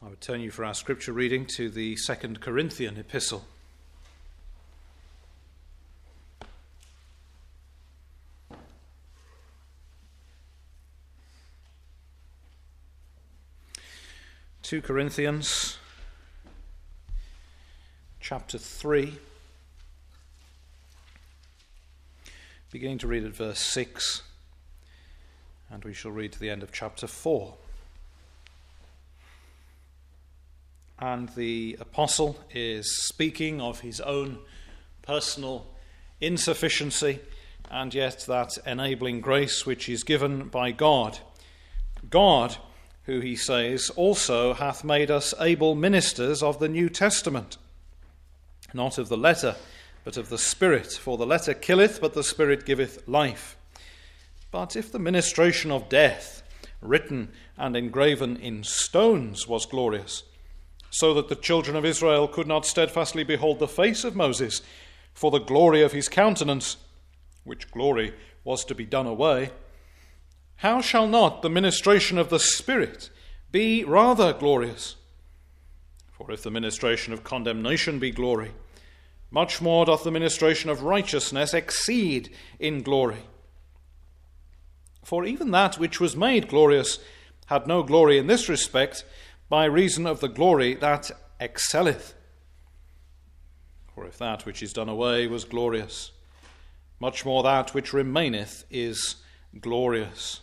I would turn you for our scripture reading to the 2 Corinthian epistle. Two Corinthians, chapter 3, beginning to read at verse 6, and we shall read to the end of chapter 4. And the apostle is speaking of his own personal insufficiency and yet that enabling grace which is given by God. God, who he says, also hath made us able ministers of the New Testament, not of the letter, but of the Spirit. For the letter killeth, but the Spirit giveth life. But if the ministration of death, written and engraven in stones, was glorious, so that the children of Israel could not steadfastly behold the face of Moses for the glory of his countenance, which glory was to be done away, how shall not the ministration of the Spirit be rather glorious? For if the ministration of condemnation be glory, much more doth the ministration of righteousness exceed in glory. For even that which was made glorious had no glory in this respect, by reason of the glory that excelleth. For if that which is done away was glorious, much more that which remaineth is glorious.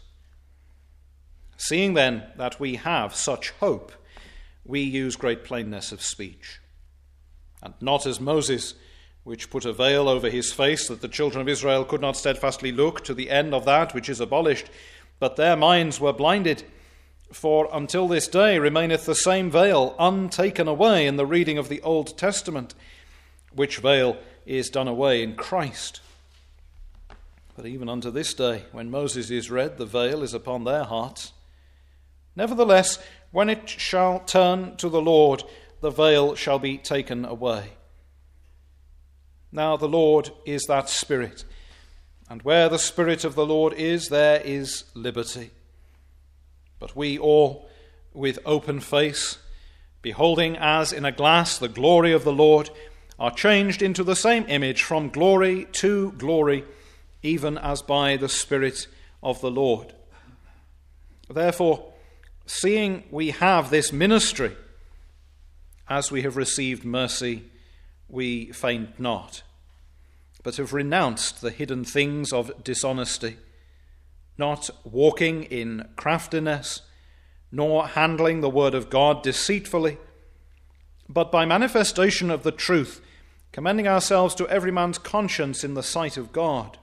Seeing then that we have such hope, we use great plainness of speech, and not as Moses, which put a veil over his face, that the children of Israel could not steadfastly look to the end of that which is abolished, but their minds were blinded. For until this day remaineth the same veil untaken away in the reading of the Old Testament, which veil is done away in Christ. But even unto this day, when Moses is read, the veil is upon their hearts. Nevertheless, when it shall turn to the Lord, the veil shall be taken away. Now the Lord is that Spirit, and where the Spirit of the Lord is, there is liberty. But we all, with open face, beholding as in a glass the glory of the Lord, are changed into the same image from glory to glory, even as by the Spirit of the Lord. Therefore, seeing we have this ministry, as we have received mercy, we faint not, but have renounced the hidden things of dishonesty, not walking in craftiness, nor handling the word of God deceitfully, but by manifestation of the truth, commending ourselves to every man's conscience in the sight of God.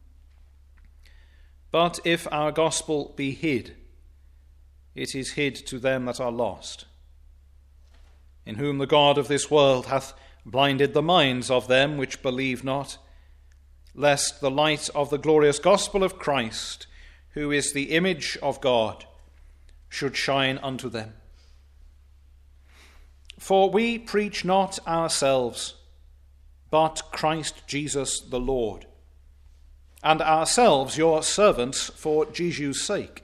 But if our gospel be hid, it is hid to them that are lost, in whom the God of this world hath blinded the minds of them which believe not, lest the light of the glorious gospel of Christ, who is the image of God, should shine unto them. For we preach not ourselves, but Christ Jesus the Lord, and ourselves your servants for Jesu's sake.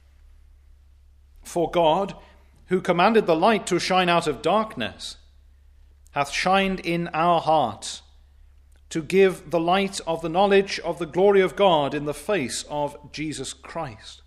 For God, who commanded the light to shine out of darkness, hath shined in our hearts, to give the light of the knowledge of the glory of God in the face of Jesus Christ.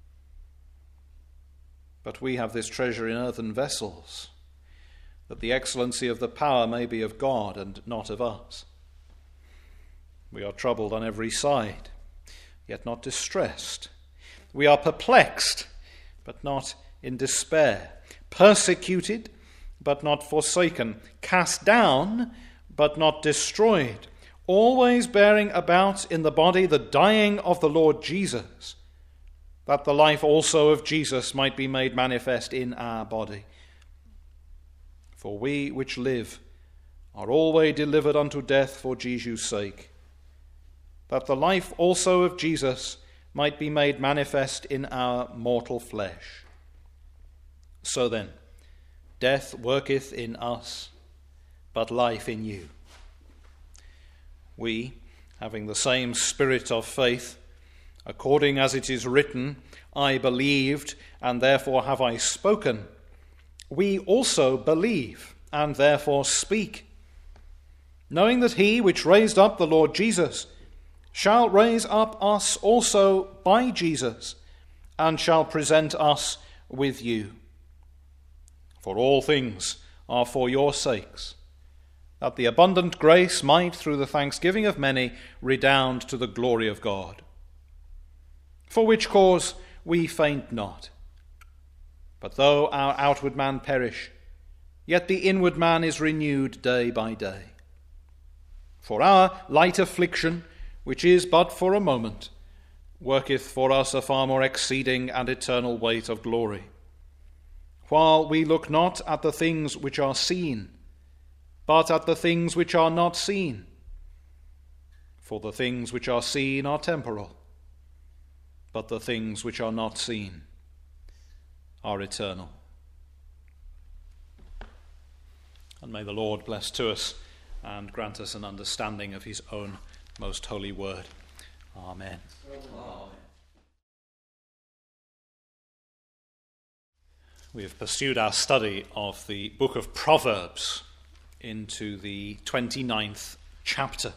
But we have this treasure in earthen vessels, that the excellency of the power may be of God and not of us. We are troubled on every side, yet not distressed. We are perplexed, but not in despair. Persecuted, but not forsaken. Cast down, but not destroyed. Always bearing about in the body the dying of the Lord Jesus, that the life also of Jesus might be made manifest in our body. For we which live are always delivered unto death for Jesu's sake, that the life also of Jesus might be made manifest in our mortal flesh. So then, death worketh in us, but life in you. We, having the same spirit of faith, according as it is written, I believed, and therefore have I spoken, we also believe and therefore speak, knowing that he which raised up the Lord Jesus shall raise up us also by Jesus, and shall present us with you. For all things are for your sakes, that the abundant grace might, through the thanksgiving of many, redound to the glory of God. For which cause we faint not. But though our outward man perish, yet the inward man is renewed day by day. For our light affliction, which is but for a moment, worketh for us a far more exceeding and eternal weight of glory. While we look not at the things which are seen, but at the things which are not seen. For the things which are seen are temporal, but the things which are not seen are eternal. And may the Lord bless to us and grant us an understanding of his own most holy word. Amen. Amen. We have pursued our study of the book of Proverbs into the 29th chapter.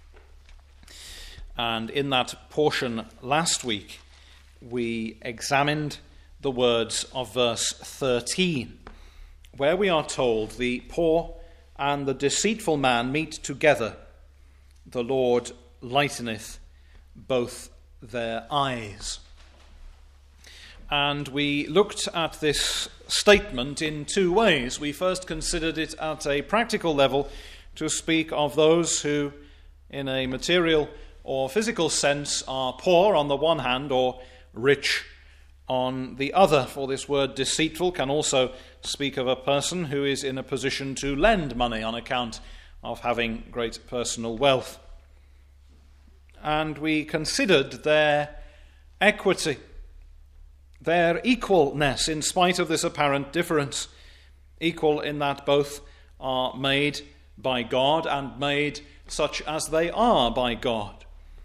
And in that portion last week, we examined the words of verse 13, where we are told, the poor and the deceitful man meet together. The Lord lighteneth both their eyes. And we looked at this statement in two ways. We first considered it at a practical level to speak of those who, in a material or physical sense, are poor on the one hand or rich on the other. For this word deceitful can also speak of a person who is in a position to lend money on account of having great personal wealth. And we considered their equity, their equalness in spite of this apparent difference, equal in that both are made by God and made such as they are by God.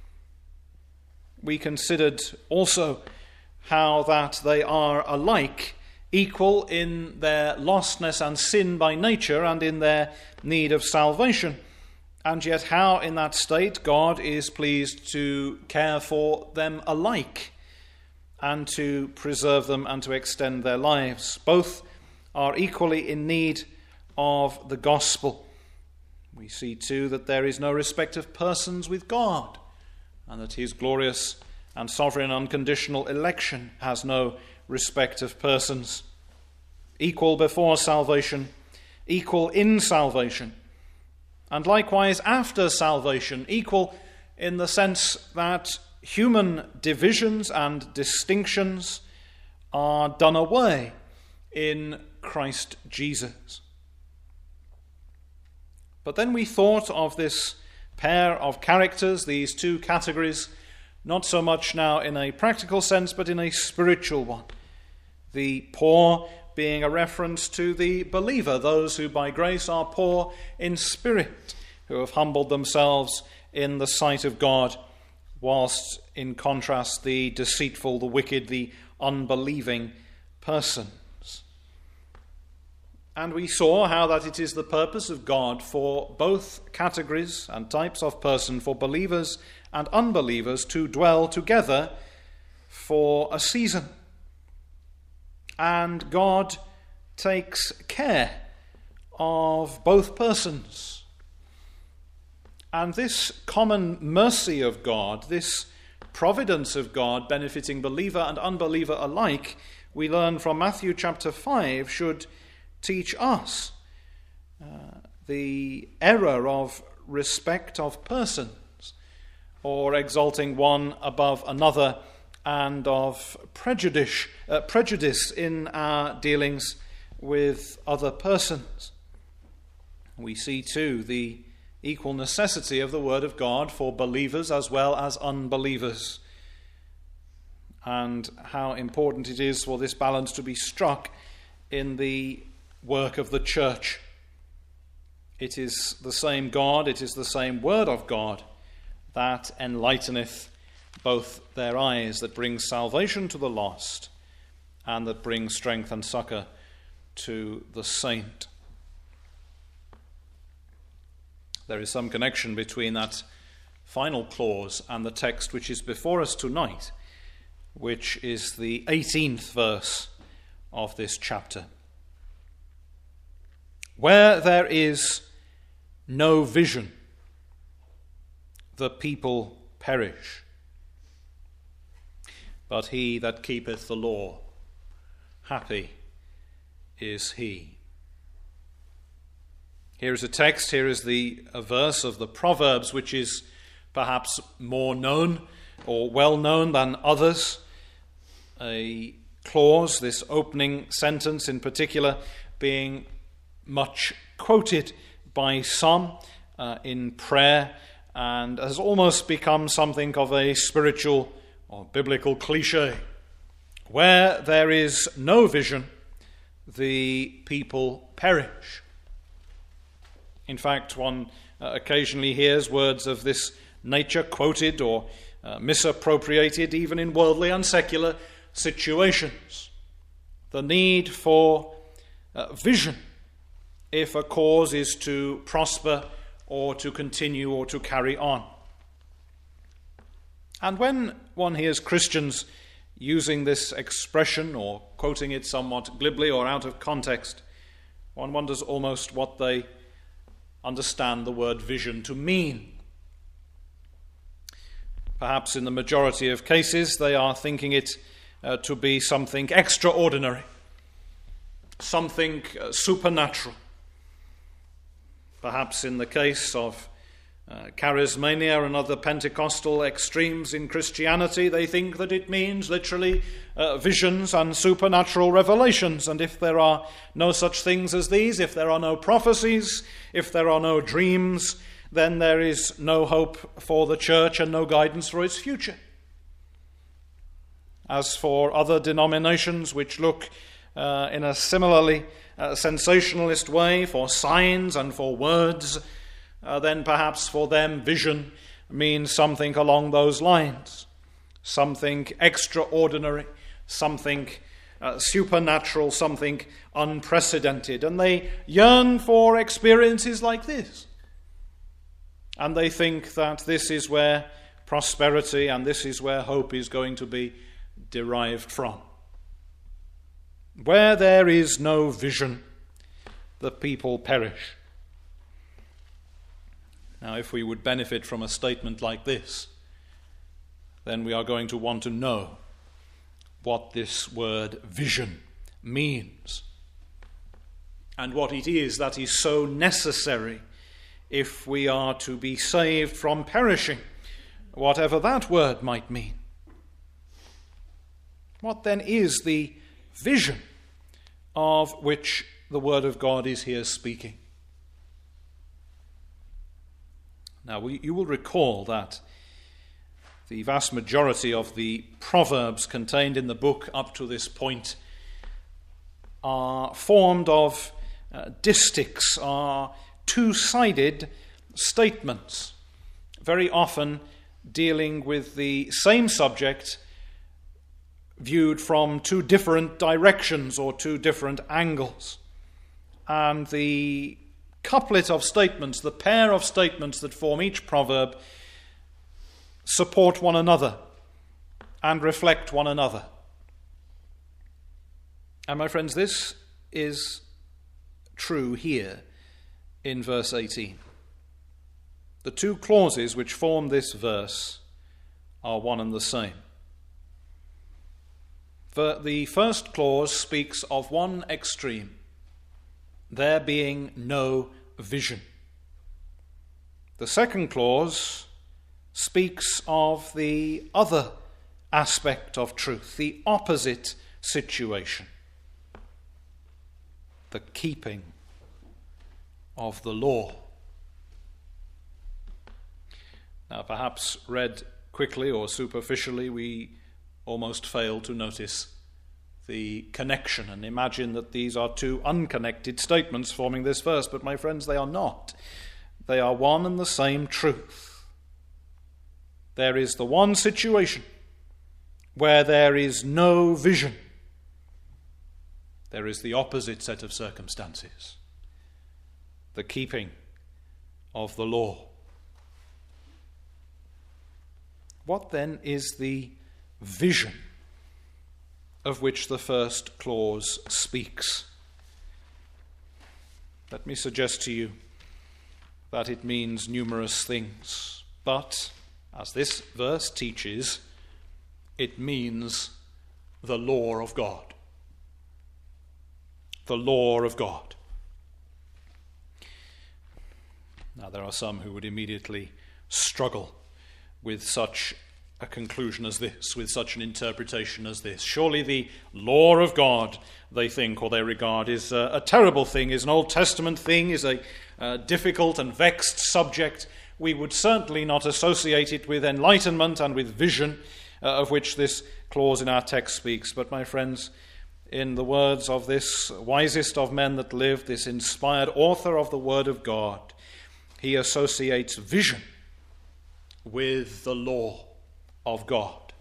We considered also how that they are alike equal in their lostness and sin by nature and in their need of salvation, and yet how in that state God is pleased to care for them alike and to preserve them and to extend their lives. Both are equally in need of the gospel. We see too that there is no respect of persons with God, and that his glorious and sovereign unconditional election has no respect of persons. Equal before salvation, equal in salvation, and likewise after salvation, equal in the sense that human divisions and distinctions are done away in Christ Jesus. But then we thought of this pair of characters, these two categories, not so much now in a practical sense, but in a spiritual one. The poor being a reference to the believer, those who by grace are poor in spirit, who have humbled themselves in the sight of God, whilst in contrast the deceitful, the wicked, the unbelieving persons. And we saw how that it is the purpose of God for both categories and types of person, for believers and unbelievers, to dwell together for a season. And God takes care of both persons. And this common mercy of God, this providence of God benefiting believer and unbeliever alike, we learn from Matthew chapter 5, should teach us the error of respect of persons, or exalting one above another, and of prejudice in our dealings with other persons. We see too the equal necessity of the Word of God for believers as well as unbelievers, and how important it is for this balance to be struck in the work of the church. It is the same God, it is the same Word of God that enlighteneth both their eyes, that brings salvation to the lost, and that brings strength and succor to the saint. There is some connection between that final clause and the text which is before us tonight, which is the 18th verse of this chapter. Where there is no vision, the people perish. But he that keepeth the law, happy is he. Here is a text, here is a verse of the Proverbs, which is perhaps more known or well known than others. A clause, this opening sentence in particular, being much quoted by some in prayer, and has almost become something of a spiritual or biblical cliche. Where there is no vision, the people perish. In fact, one occasionally hears words of this nature quoted or misappropriated even in worldly and secular situations. The need for vision if a cause is to prosper or to continue or to carry on. And when one hears Christians using this expression or quoting it somewhat glibly or out of context, one wonders almost what they understand the word vision to mean. Perhaps in the majority of cases they are thinking it to be something extraordinary, something supernatural. Perhaps in the case of charismania and other Pentecostal extremes in Christianity, they think that it means literally visions and supernatural revelations. And if there are no such things as these, if there are no prophecies, if there are no dreams, then there is no hope for the church and no guidance for its future. As for other denominations which look in a similarly sensationalist way for signs and for words, then perhaps for them vision means something along those lines, something extraordinary, something supernatural, something unprecedented. And they yearn for experiences like this. And they think that this is where prosperity and this is where hope is going to be derived from. Where there is no vision, the people perish. Now, if we would benefit from a statement like this, then we are going to want to know what this word vision means and what it is that is so necessary if we are to be saved from perishing, whatever that word might mean. What then is the vision of which the Word of God is here speaking? Now, you will recall that the vast majority of the Proverbs contained in the book up to this point are formed of distichs, are two-sided statements, very often dealing with the same subject viewed from two different directions or two different angles. And the couplet of statements, the pair of statements that form each proverb, support one another and reflect one another. And my friends, this is true here in verse 18. The two clauses which form this verse are one and the same. The first clause speaks of one extreme, there being no vision. The second clause speaks of the other aspect of truth, the opposite situation, the keeping of the law. Now, perhaps read quickly or superficially, we almost fail to notice the connection and imagine that these are two unconnected statements forming this verse. But my friends, they are not. They are one and the same truth. There is the one situation where there is no vision, there is the opposite set of circumstances, the keeping of the law. What then is the vision of which the first clause speaks? Let me suggest to you that it means numerous things, but as this verse teaches, it means the law of God. The law of God. Now, there are some who would immediately struggle with such a conclusion as this, with such an interpretation as this. Surely the law of God, they think or they regard, is a terrible thing, is an Old Testament thing, is a difficult and vexed subject. We would certainly not associate it with enlightenment and with vision, of which this clause in our text speaks. But my friends, in the words of this wisest of men that lived, this inspired author of the Word of God, he associates vision with the law of God.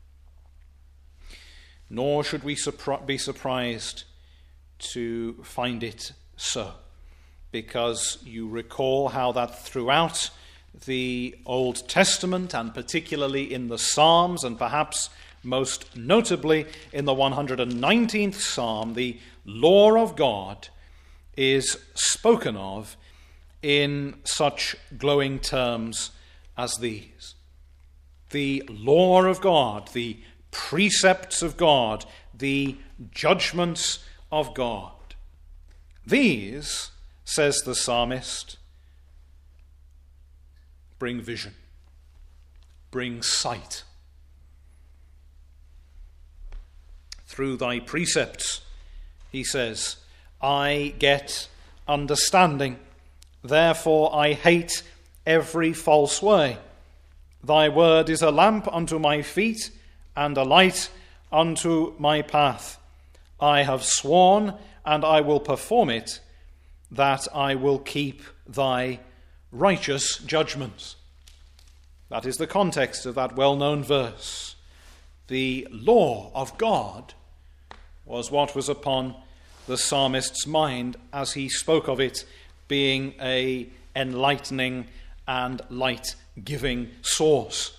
Nor should we be surprised to find it so, because you recall how that throughout the Old Testament, and particularly in the Psalms, and perhaps most notably in the 119th Psalm, the law of God is spoken of in such glowing terms as these. The law of God, the precepts of God, the judgments of God. These, says the psalmist, bring vision, bring sight. Through thy precepts, he says, I get understanding. Therefore I hate every false way. Thy word is a lamp unto my feet and a light unto my path. I have sworn, and I will perform it, that I will keep thy righteous judgments. That is the context of that well-known verse. The law of God was what was upon the psalmist's mind as he spoke of it being an enlightening and light-giving source.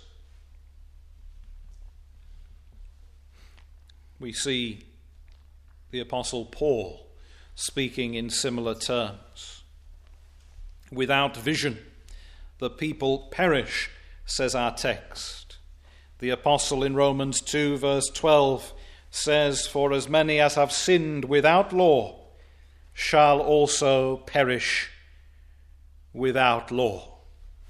We see the Apostle Paul speaking in similar terms. Without vision, the people perish, says our text. The Apostle in Romans 2, verse 12, says, For as many as have sinned without law shall also perish without law.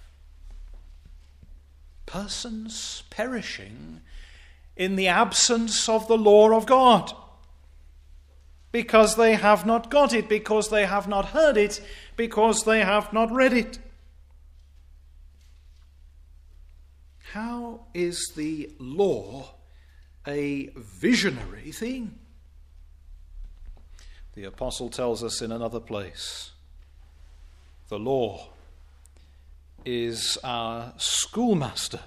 Persons perishing in the absence of the law of God, because they have not got it, because they have not heard it, because they have not read it. How is the law a visionary thing? The apostle tells us in another place, the law is our schoolmaster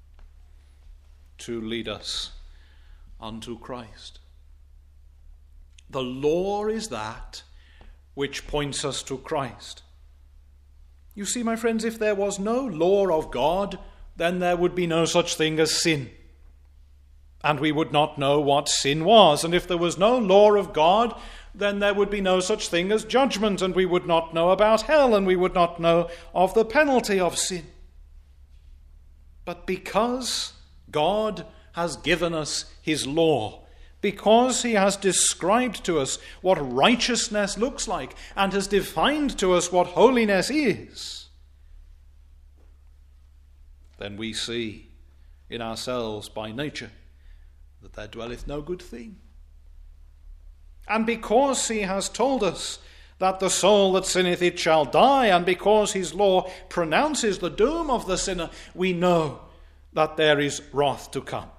to lead us unto Christ. The law is that which points us to Christ. You see, my friends, if there was no law of God, then there would be no such thing as sin. And we would not know what sin was. And if there was no law of God, then there would be no such thing as judgment, and we would not know about hell, and we would not know of the penalty of sin. But because God has given us his law, because he has described to us what righteousness looks like and has defined to us what holiness is, then we see in ourselves by nature that there dwelleth no good thing. And because he has told us that the soul that sinneth it shall die, and because his law pronounces the doom of the sinner, we know that there is wrath to come.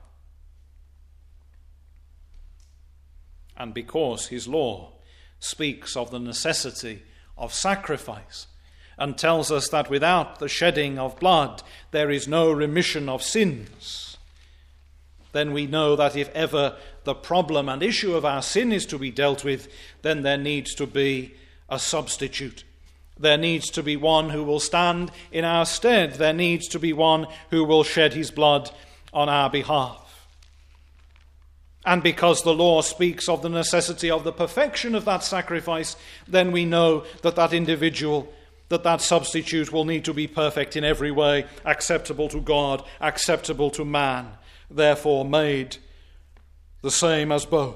And because his law speaks of the necessity of sacrifice and tells us that without the shedding of blood there is no remission of sins, then we know that if ever the problem and issue of our sin is to be dealt with, then there needs to be a substitute. There needs to be one who will stand in our stead. There needs to be one who will shed his blood on our behalf. And because the law speaks of the necessity of the perfection of that sacrifice, then we know that that individual, that substitute will need to be perfect in every way, acceptable to God, acceptable to man, therefore made the same as both.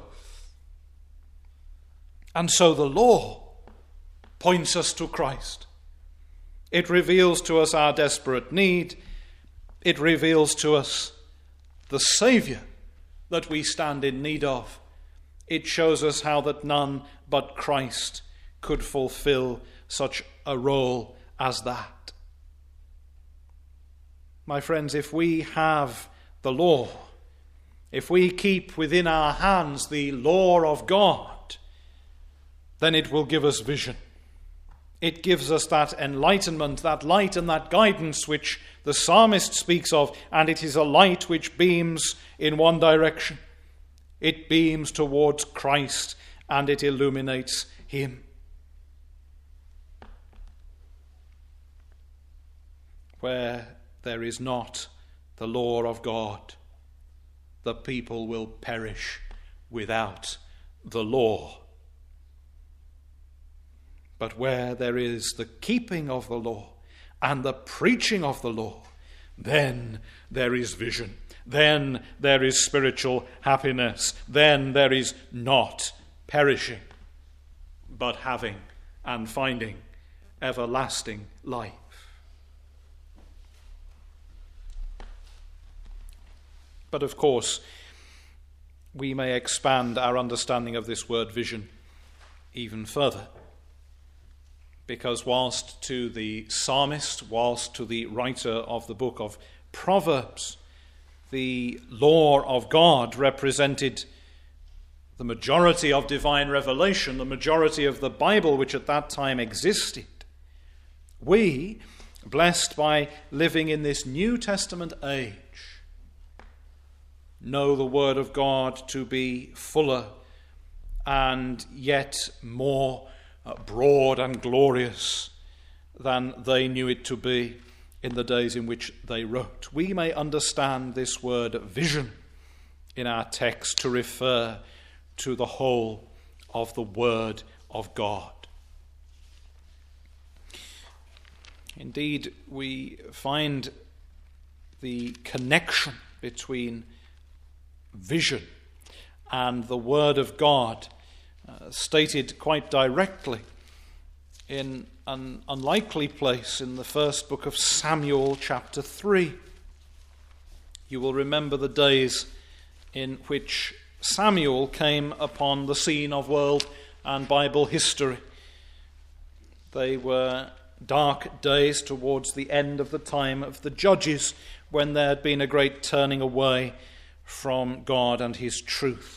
And so the law points us to Christ. It reveals to us our desperate need. It reveals to us the Saviour that we stand in need of. It shows us how that none but Christ could fulfill such a role as that. My friends, if we have the law, if we keep within our hands the law of God, then it will give us vision. It gives us that enlightenment, that light and that guidance which the psalmist speaks of, and it is a light which beams in one direction. It beams towards Christ and it illuminates him. Where there is not the law of God, the people will perish without the law. But where there is the keeping of the law and the preaching of the law, then there is vision. Then there is spiritual happiness. Then there is not perishing, but having and finding everlasting life. But of course, we may expand our understanding of this word vision even further. Because whilst to the psalmist, whilst to the writer of the book of Proverbs, the law of God represented the majority of divine revelation, the majority of the Bible which at that time existed, we, blessed by living in this New Testament age, know the Word of God to be fuller and yet more broad and glorious than they knew it to be in the days in which they wrote. We may understand this word vision in our text to refer to the whole of the Word of God. Indeed, we find the connection between vision and the Word of God stated quite directly in an unlikely place in the first book of Samuel, chapter 3. You will remember the days in which Samuel came upon the scene of world and Bible history. They were dark days towards the end of the time of the judges, when there had been a great turning away from God and his truth.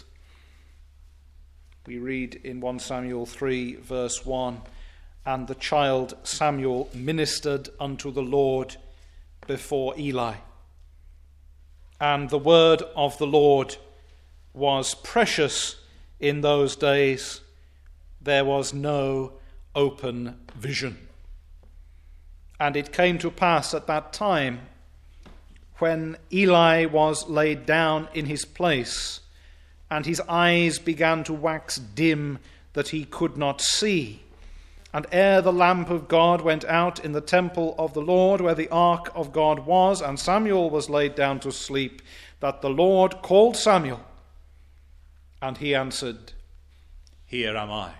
We read in 1 Samuel 3, verse 1, "And the child Samuel ministered unto the Lord before Eli. And the word of the Lord was precious in those days. There was no open vision. And it came to pass at that time, when Eli was laid down in his place, and his eyes began to wax dim, that he could not see. And ere the lamp of God went out in the temple of the Lord, where the ark of God was, and Samuel was laid down to sleep, that the Lord called Samuel. And he answered, Here am I.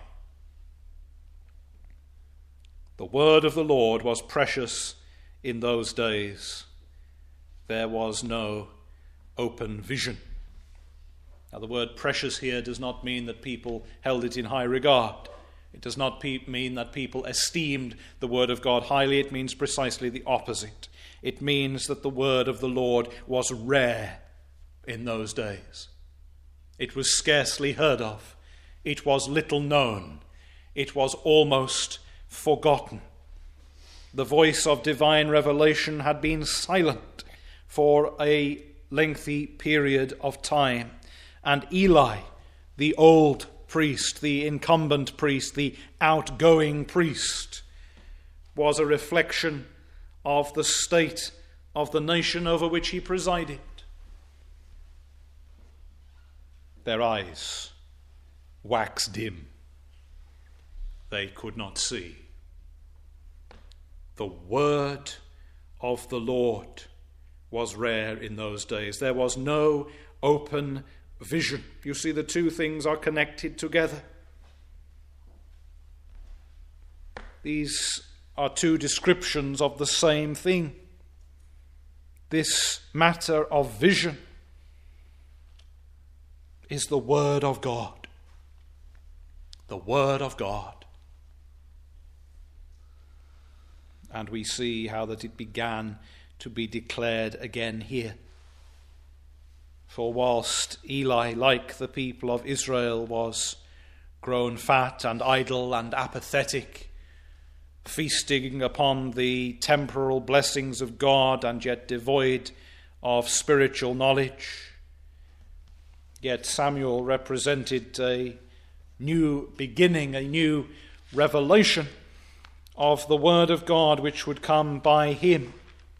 The word of the Lord was precious in those days. There was no open vision." Now, the word precious here does not mean that people held it in high regard. It does not mean that people esteemed the word of God highly. It means precisely the opposite. It means that the word of the Lord was rare in those days. It was scarcely heard of. It was little known. It was almost forgotten. The voice of divine revelation had been silent for a lengthy period of time. And Eli, the old priest, the incumbent priest, the outgoing priest, was a reflection of the state of the nation over which he presided. Their eyes waxed dim. They could not see. The word of the Lord was rare in those days. There was no open vision. You see, the two things are connected together. These are two descriptions of the same thing. This matter of vision is the Word of God. The Word of God. And we see how that it began to be declared again here. For whilst Eli, like the people of Israel, was grown fat and idle and apathetic, feasting upon the temporal blessings of God and yet devoid of spiritual knowledge, yet Samuel represented a new beginning, a new revelation of the Word of God which would come by him.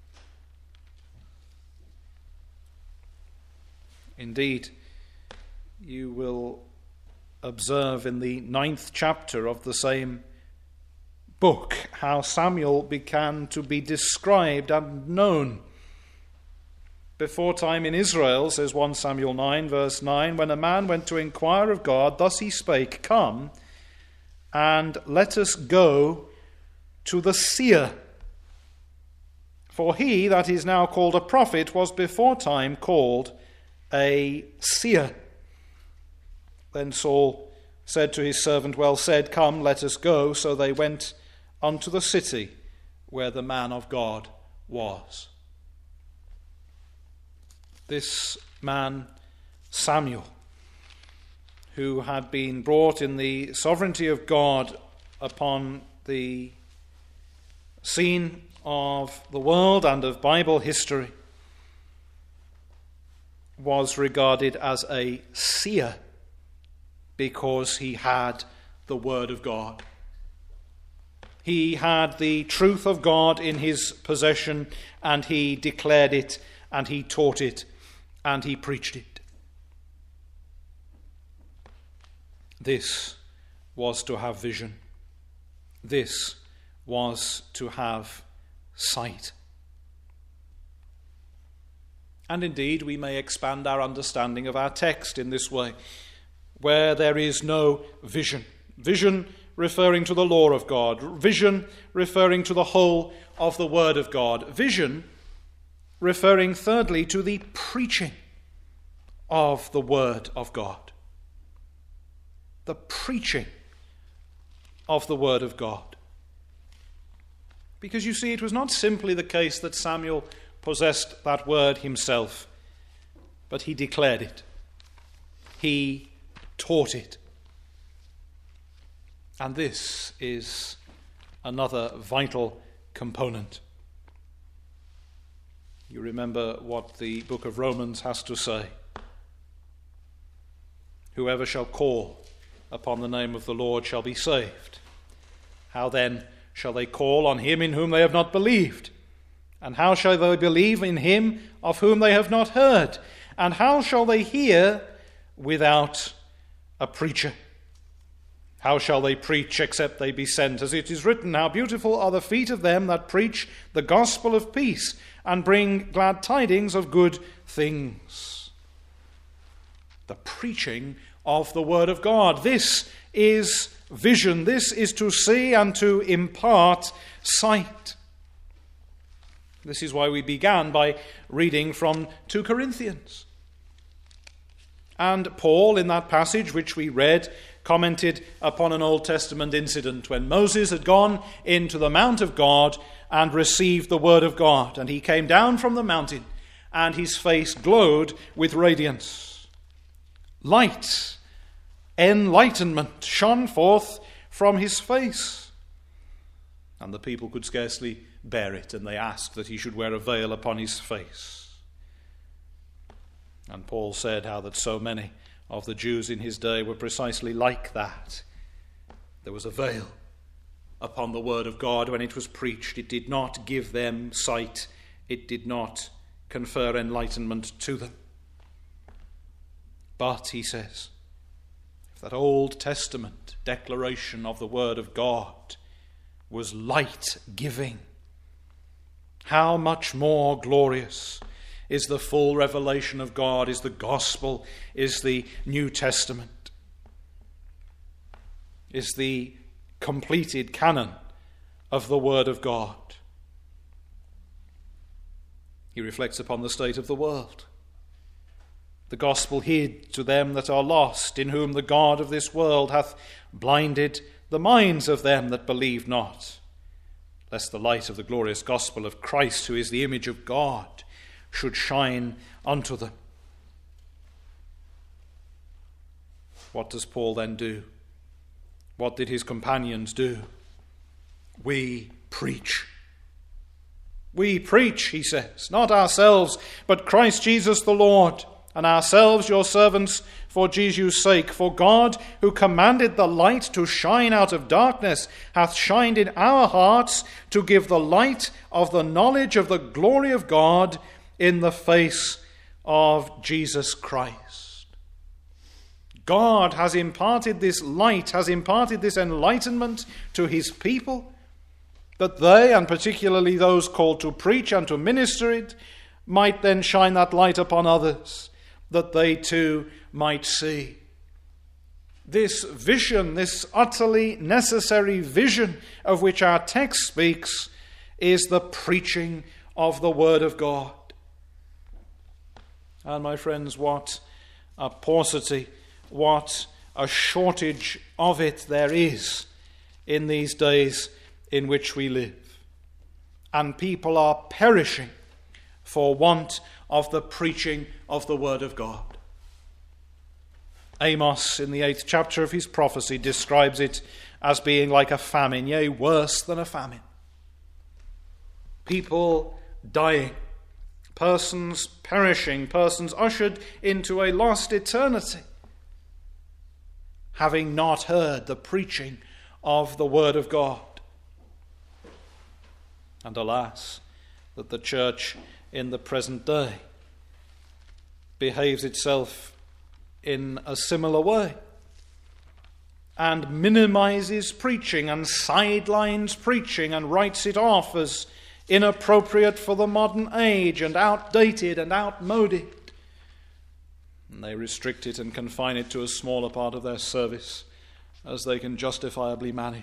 Indeed, you will observe in the 9th chapter of the same book how Samuel began to be described and known. Before time in Israel, says 1 Samuel 9, verse 9, when a man went to inquire of God, thus he spake, Come, and let us go to the seer. For he that is now called a prophet was before time called a seer. Then Saul said to his servant, Well said, come, let us go. So they went unto the city where the man of God was. This man, Samuel, who had been brought in the sovereignty of God upon the scene of the world and of Bible history, was regarded as a seer because he had the Word of God. He had the truth of God in his possession, and he declared it, and he taught it, and he preached it. This was to have vision. This was to have sight. And indeed, we may expand our understanding of our text in this way, where there is no vision. Vision referring to the law of God. Vision referring to the whole of the Word of God. Vision referring, thirdly, to the preaching of the Word of God. The preaching of the Word of God. Because you see, it was not simply the case that Samuel possessed that word himself, but he declared it. He taught it. And this is another vital component. You remember what the book of Romans has to say. Whoever shall call upon the name of the Lord shall be saved. How then shall they call on him in whom they have not believed? And how shall they believe in him of whom they have not heard? And how shall they hear without a preacher? How shall they preach except they be sent? As it is written, how beautiful are the feet of them that preach the gospel of peace and bring glad tidings of good things. The preaching of the Word of God. This is vision. This is to see and to impart sight. This is why we began by reading from 2 Corinthians. And Paul, in that passage which we read, commented upon an Old Testament incident when Moses had gone into the Mount of God and received the Word of God. And he came down from the mountain, and his face glowed with radiance. Light, enlightenment shone forth from his face. And the people could scarcely bear it, and they asked that he should wear a veil upon his face. And Paul said how that so many of the Jews in his day were precisely like that. There was a veil upon the word of God when it was preached. It did not give them sight. It did not confer enlightenment to them. But, he says, if that Old Testament declaration of the word of God was light-giving, how much more glorious is the full revelation of God, is the gospel, is the New Testament, is the completed canon of the word of God. He reflects upon the state of the world. The gospel hid to them that are lost, in whom the God of this world hath blinded the minds of them that believe not, lest the light of the glorious gospel of Christ, who is the image of God, should shine unto them. What does Paul then do? What did his companions do? We preach. We preach, he says, not ourselves, but Christ Jesus the Lord, and ourselves your servants for Jesus' sake. For God, who commanded the light to shine out of darkness, hath shined in our hearts to give the light of the knowledge of the glory of God in the face of Jesus Christ. God has imparted this light, has imparted this enlightenment to his people, that they, and particularly those called to preach and to minister it, might then shine that light upon others, that they too might see. This vision, this utterly necessary vision of which our text speaks, is the preaching of the word of God. And my friends, what a paucity, what a shortage of it there is in these days in which we live. And people are perishing for want of the preaching of the word of God. Amos, in the 8th chapter of his prophecy, describes it as being like a famine, yea, worse than a famine. People dying, persons perishing, persons ushered into a lost eternity, having not heard the preaching of the word of God. And alas, that the church in the present day behaves itself in a similar way and minimizes preaching and sidelines preaching and writes it off as inappropriate for the modern age and outdated and outmoded. And they restrict it and confine it to as small a part of their service as they can justifiably manage.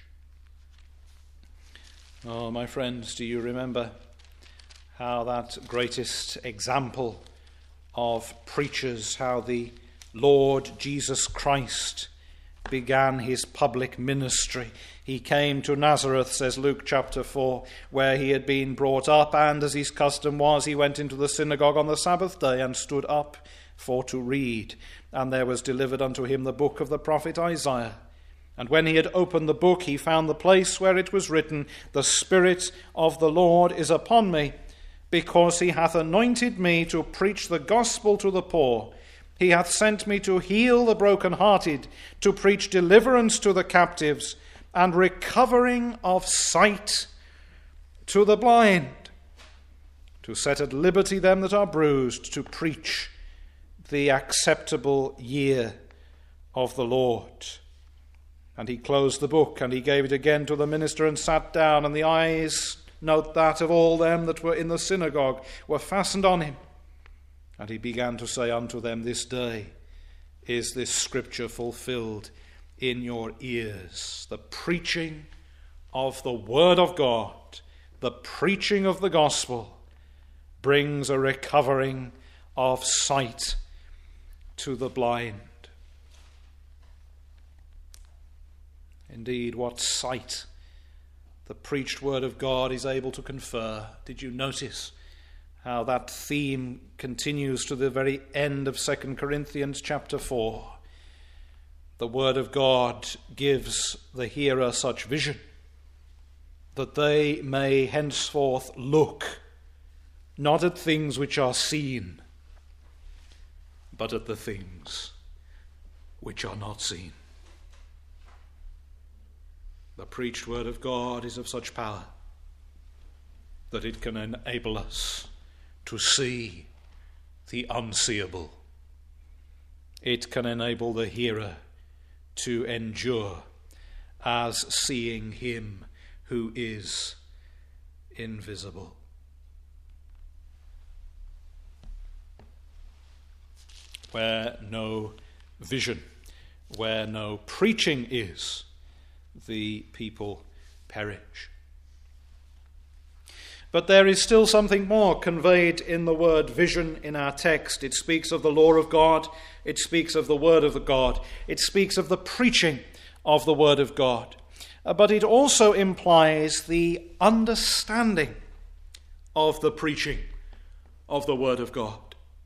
Oh, my friends, do you remember how that greatest example of preachers, how the Lord Jesus Christ began his public ministry? He came to Nazareth, says Luke chapter 4, where he had been brought up, and as his custom was, he went into the synagogue on the Sabbath day and stood up for to read. And there was delivered unto him the book of the prophet Isaiah. And when he had opened the book, he found the place where it was written, The Spirit of the Lord is upon me, because he hath anointed me to preach the gospel to the poor. He hath sent me to heal the brokenhearted, to preach deliverance to the captives, and recovering of sight to the blind, to set at liberty them that are bruised, to preach the acceptable year of the Lord. And he closed the book, and he gave it again to the minister, and sat down, and the eyes, note that, of all them that were in the synagogue were fastened on him. And he began to say unto them, This day is this scripture fulfilled in your ears. The preaching of the word of God, the preaching of the gospel, brings a recovering of sight to the blind. Indeed, what sight the preached word of God is able to confer. Did you notice how that theme continues to the very end of 2 Corinthians chapter 4? The word of God gives the hearer such vision that they may henceforth look not at things which are seen, but at the things which are not seen. The preached word of God is of such power that it can enable us to see the unseeable. It can enable the hearer to endure as seeing him who is invisible. Where no vision, where no preaching is, the people perish. But there is still something more conveyed in the word vision in our text. It speaks of the law of God. It speaks of the word of the God. It speaks of the preaching of the word of God. But it also implies the understanding of the preaching of the word of God.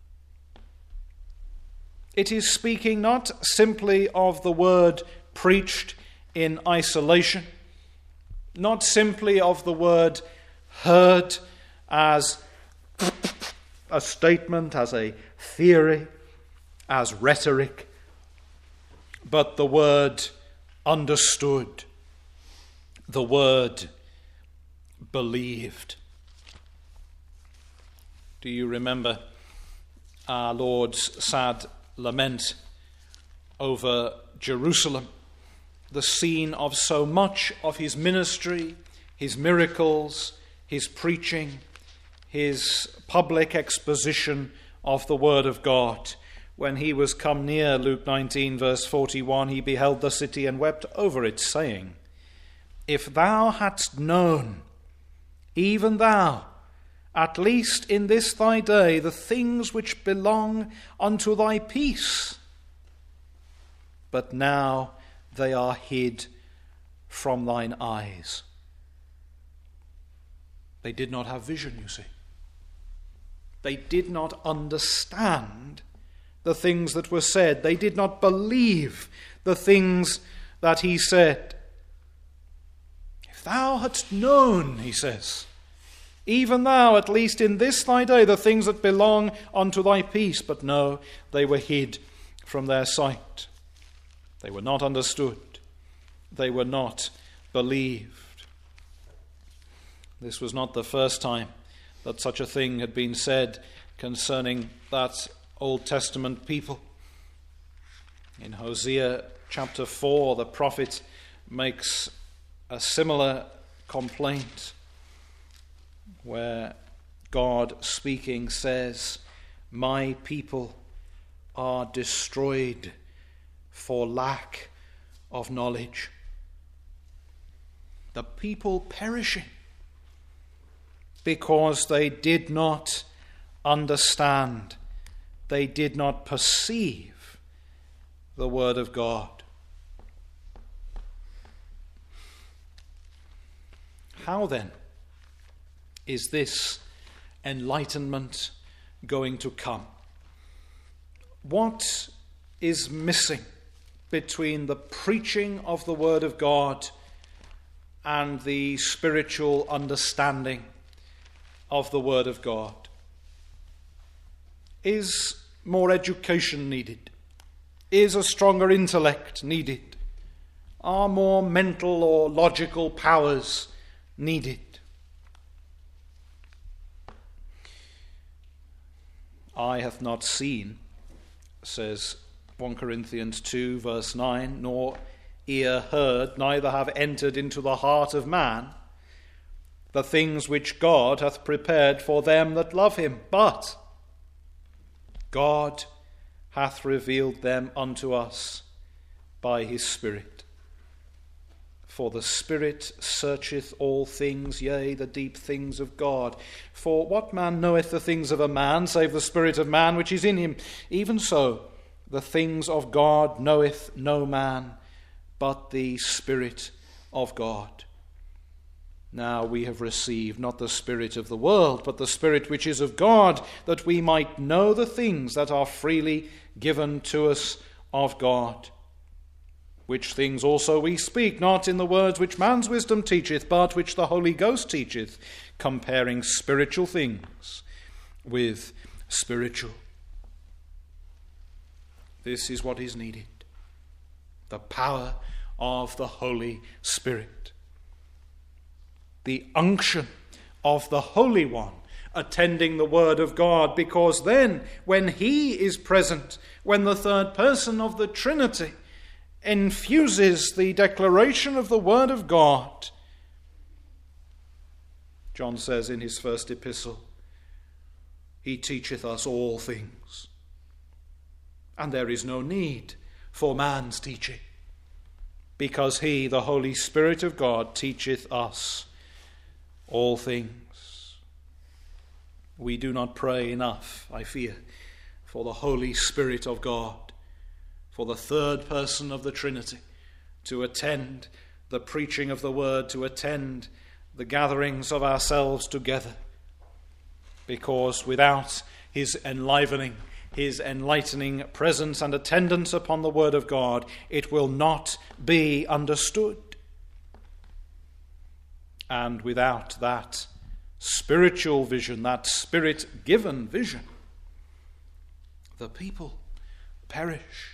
It is speaking not simply of the word preached in isolation, not simply of the word heard as a statement, as a theory, as rhetoric, but the word understood, the word believed. Do you remember our Lord's sad lament over Jerusalem, the scene of so much of his ministry, his miracles, his preaching, his public exposition of the word of God? When he was come near, Luke 19, verse 41, he beheld the city and wept over it, saying, If thou hadst known, even thou, at least in this thy day, the things which belong unto thy peace, but now they are hid from thine eyes. They did not have vision, you see. They did not understand the things that were said. They did not believe the things that he said. If thou hadst known, he says, even thou, at least in this thy day, the things that belong unto thy peace. But no, they were hid from their sight. They were not understood. They were not believed. This was not the first time that such a thing had been said concerning that Old Testament people. In Hosea chapter 4, the prophet makes a similar complaint, where God speaking says, My people are destroyed for lack of knowledge. The people perishing because they did not understand, they did not perceive the word of God. How then is this enlightenment going to come? What is missing between the preaching of the word of God and the spiritual understanding of the word of God? Is more education needed? Is a stronger intellect needed? Are more mental or logical powers needed? Eye hath not seen, says 1 Corinthians 2, verse 9, nor ear heard, neither have entered into the heart of man the things which God hath prepared for them that love him. But God hath revealed them unto us by his Spirit. For the Spirit searcheth all things, yea, the deep things of God. For what man knoweth the things of a man, save the spirit of man which is in him? Even so, the things of God knoweth no man, but the Spirit of God. Now we have received not the spirit of the world, but the Spirit which is of God, that we might know the things that are freely given to us of God. Which things also we speak, not in the words which man's wisdom teacheth, but which the Holy Ghost teacheth, comparing spiritual things with spiritual. This is what is needed. The power of the Holy Spirit. The unction of the Holy One attending the Word of God, because then, when He is present, when the third person of the Trinity infuses the declaration of the Word of God, John says in his first epistle, He teacheth us all things. And there is no need for man's teaching, because He, the Holy Spirit of God, teacheth us all things. We do not pray enough, I fear, for the Holy Spirit of God, for the third person of the Trinity, to attend the preaching of the Word, to attend the gatherings of ourselves together, because without His enlivening, His enlightening presence and attendance upon the Word of God, it will not be understood. And without that spiritual vision, that Spirit-given vision, the people perish.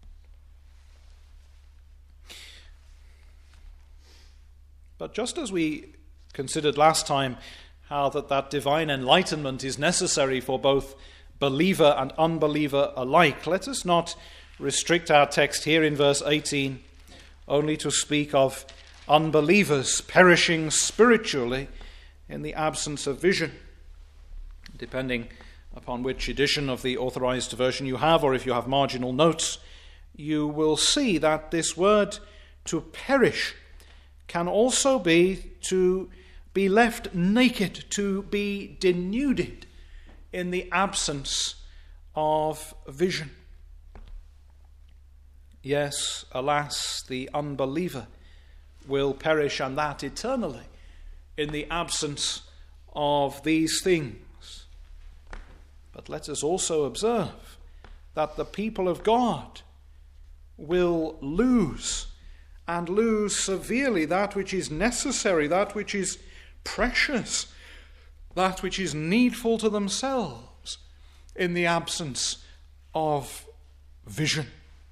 But just as we considered last time how that divine enlightenment is necessary for both believer and unbeliever alike, let us not restrict our text here in verse 18 only to speak of unbelievers perishing spiritually in the absence of vision. Depending upon which edition of the Authorized Version you have, or if you have marginal notes, you will see that this word to perish can also be to be left naked, to be denuded in the absence of vision. Yes, alas, the unbeliever will perish, and that eternally, in the absence of these things. But let us also observe that the people of God will lose, and lose severely, that which is necessary, that which is precious, that which is needful to themselves in the absence of vision.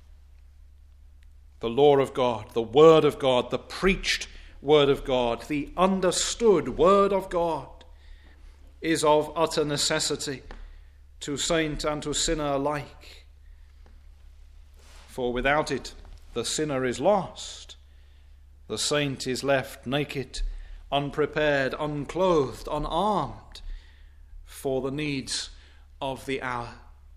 The law of God, the Word of God, the preached Word of God, the understood Word of God is of utter necessity to saint and to sinner alike. For without it, the sinner is lost. The saint is left naked, unprepared, unclothed, unarmed for the needs of the hour.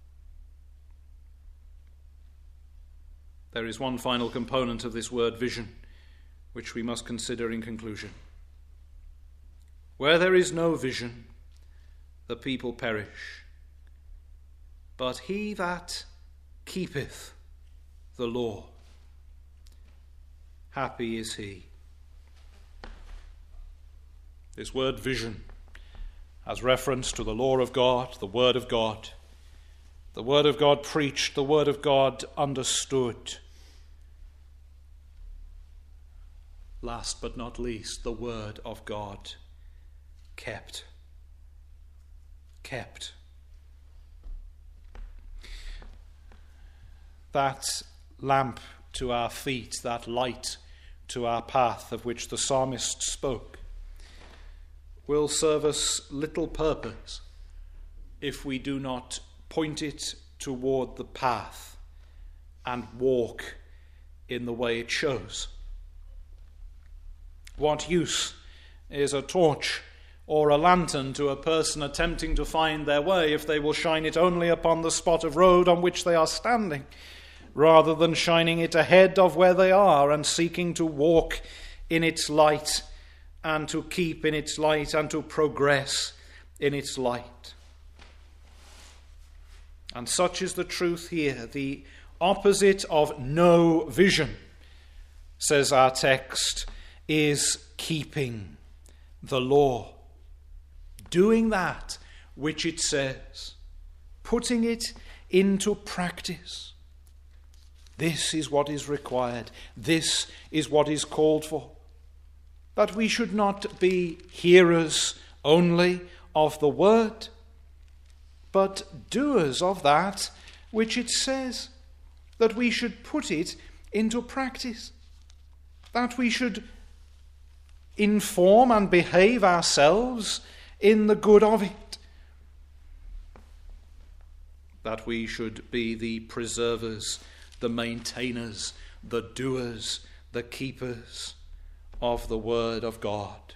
There is one final component of this word vision which we must consider in conclusion. Where there is no vision, the people perish. But he that keepeth the law, happy is he. This word vision has reference to the law of God, the Word of God. The Word of God preached, the Word of God understood. Last but not least, the Word of God kept. Kept. That lamp to our feet, that light to our path of which the psalmist spoke, will serve us little purpose if we do not point it toward the path and walk in the way it shows. What use is a torch or a lantern to a person attempting to find their way if they will shine it only upon the spot of road on which they are standing, rather than shining it ahead of where they are and seeking to walk in its light and to keep in its light and to progress in its light? And such is the truth here. The opposite of no vision, says our text, is keeping the law. Doing that which it says. Putting it into practice. This is what is required. This is what is called for. That we should not be hearers only of the word, but doers of that which it says. that we should put it into practice, that we should inform and behave ourselves in the good of it, that we should be the preservers, the maintainers, the doers, the keepers of the word of God.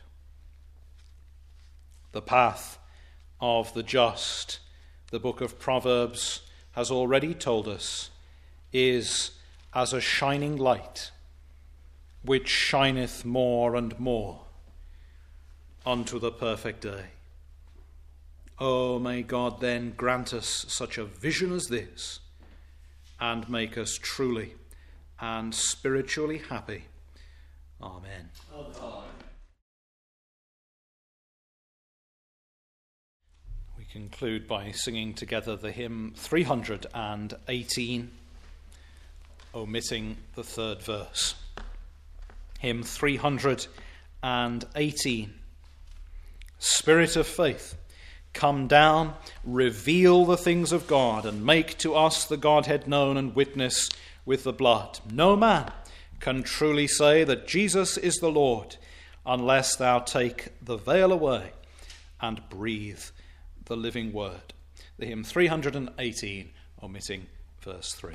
The path of the just, the book of Proverbs has already told us, is as a shining light, which shineth more and more unto the perfect day. Oh, may God then grant us such a vision as this, and make us truly and spiritually happy. Amen. Amen. We conclude by singing together the hymn 318, omitting the third verse. Hymn 318. Spirit of faith, come down, reveal the things of God, and make to us the Godhead known, and witness with the blood. No man can truly say that Jesus is the Lord, unless thou take the veil away and breathe the living word. The hymn 318, omitting verse 3.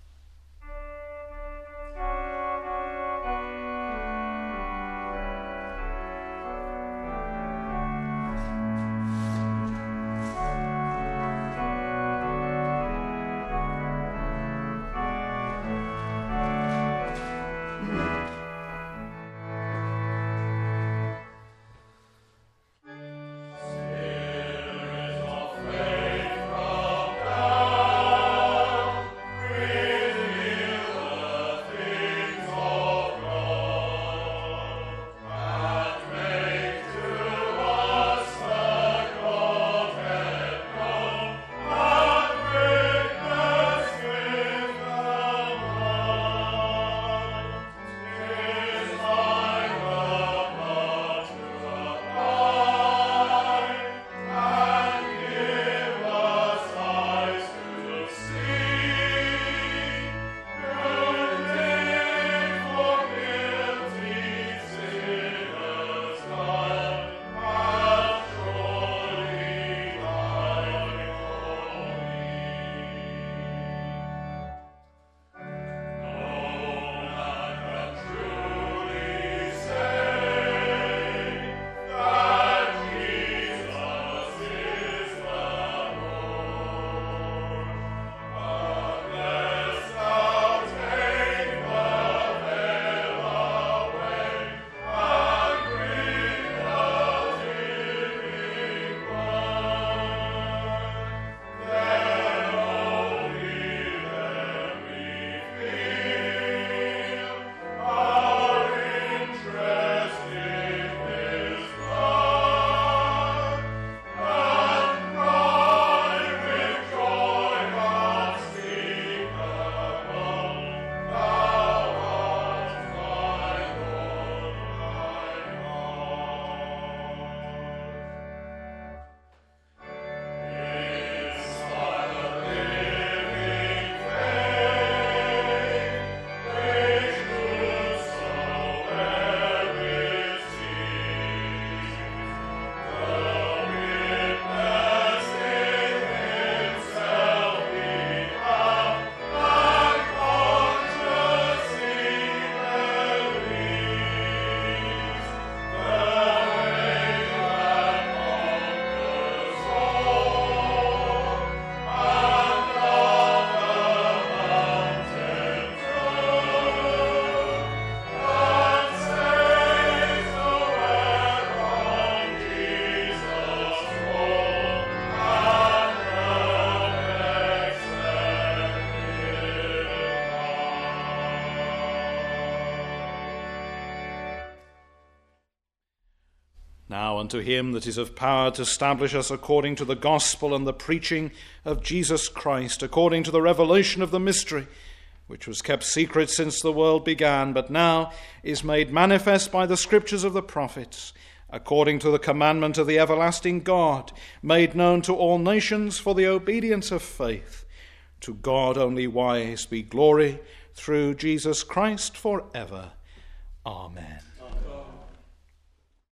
Now unto him that is of power to establish us according to the gospel and the preaching of Jesus Christ, according to the revelation of the mystery, which was kept secret since the world began, but now is made manifest by the scriptures of the prophets, according to the commandment of the everlasting God, made known to all nations for the obedience of faith, To God only wise be glory through Jesus Christ for ever. Amen.